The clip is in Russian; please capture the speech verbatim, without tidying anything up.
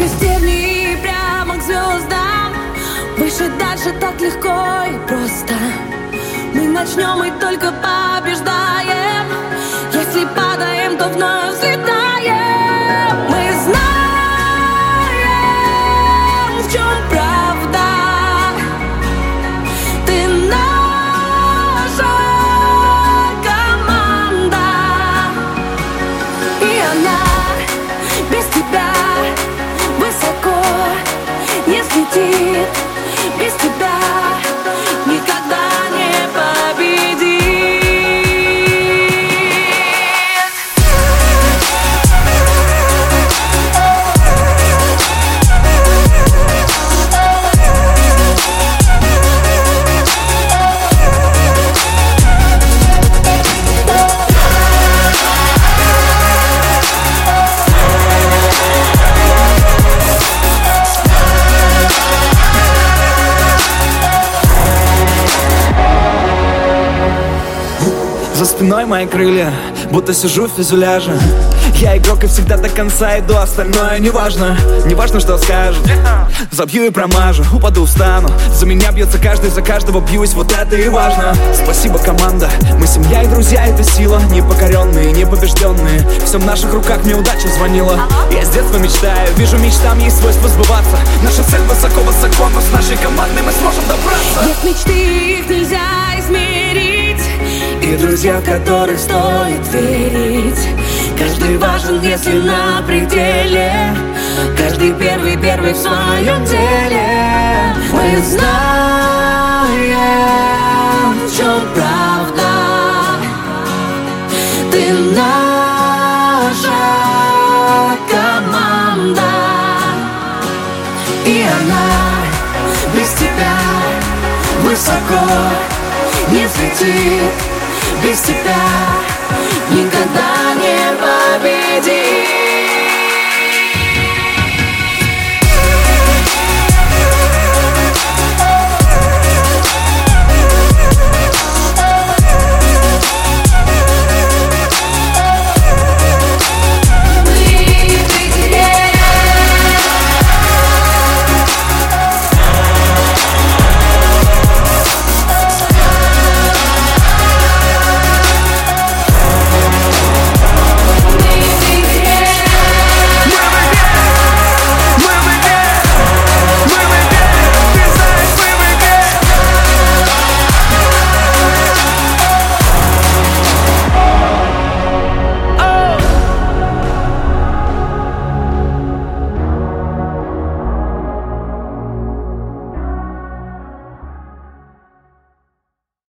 Через тернии прямо к звездам, выше, дальше, так легко и просто. Мы начнем и только побеждаем. Если падаем, то вновь взлетаем. Мы знаем, в чем правда. Ты наша команда, и она без тебя высоко не взлетит. Без тебя никогда не победит. За спиной мои крылья, будто сижу в фюзеляже. Я игрок и всегда до конца иду, остальное неважно. Неважно, что скажут. Забью и промажу, упаду, встану. За меня бьется каждый, за каждого бьюсь, вот это и важно. Спасибо, команда, мы семья и друзья, это сила. Непокоренные, непобежденные, все в наших руках, мне удача звонила. Я с детства мечтаю, вижу мечтам есть свойство сбываться. Наша цель высоко-высоко, но с нашей командой мы сможем добраться. Нет мечты, их нельзя измерить, и друзья, в которых стоит верить. Каждый важен, если на пределе. Каждый первый, первый в своем деле. Мы знаем, в чем правда. Ты наша команда, и она без тебя высоко не взлетит. Без тебя